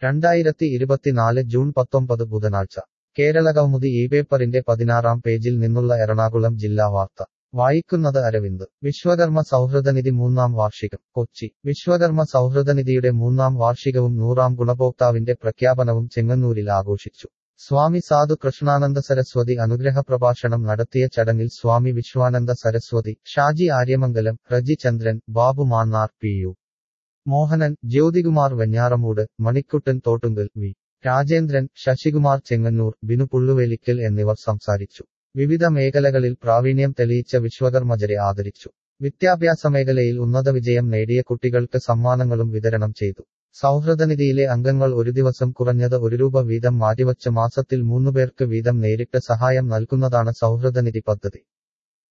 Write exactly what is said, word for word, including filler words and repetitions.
രണ്ടായിരത്തി ഇരുപത്തിനാല് ജൂൺ പത്തൊമ്പത് ബുധനാഴ്ച കേരളകൗമുദി ഈ പേപ്പറിന്റെ പതിനാറാം പേജിൽ നിന്നുള്ള എറണാകുളം ജില്ലാ വാർത്ത വായിക്കുന്നത് അരവിന്ദ്. വിശ്വകർമ്മ സൗഹൃദനിധി മൂന്നാം വാർഷികം കൊച്ചി. വിശ്വകർമ്മ സൗഹൃദനിധിയുടെ മൂന്നാം വാർഷികവും നൂറാം ഗുണഭോക്താവിന്റെ പ്രഖ്യാപനവും ചെങ്ങന്നൂരിൽ ആഘോഷിച്ചു. സ്വാമി സാധു കൃഷ്ണാനന്ദ സരസ്വതി അനുഗ്രഹ പ്രഭാഷണം നടത്തിയ ചടങ്ങിൽ Swami Vishwananda Saraswati, Shaji Aryamangalam, Reji Chandran, Babu Mannar, P U Mohanan, Jyothikumar Venjaramoodu, Manikkuttan Thottungal, V Rajendran, Sasikumar Chengannur, Binu Pulluvelikkal എന്നിവർ സംസാരിച്ചു. വിവിധ മേഖലകളിൽ പ്രാവീണ്യം തെളിയിച്ച വിശ്വകർമ്മജരെ ആദരിച്ചു. വിദ്യാഭ്യാസ മേഖലയിൽ ഉന്നത വിജയം നേടിയ കുട്ടികൾക്ക് സമ്മാനങ്ങളും വിതരണം ചെയ്തു. സൗഹൃദനിധിയിലെ അംഗങ്ങൾ ഒരു ദിവസം കുറഞ്ഞത് ഒരു രൂപ വീതം മാറ്റിവച്ച് മാസത്തിൽ മൂന്നുപേർക്ക് വീതം നേരിട്ട് സഹായം നൽകുന്നതാണ് സൗഹൃദനിധി പദ്ധതി.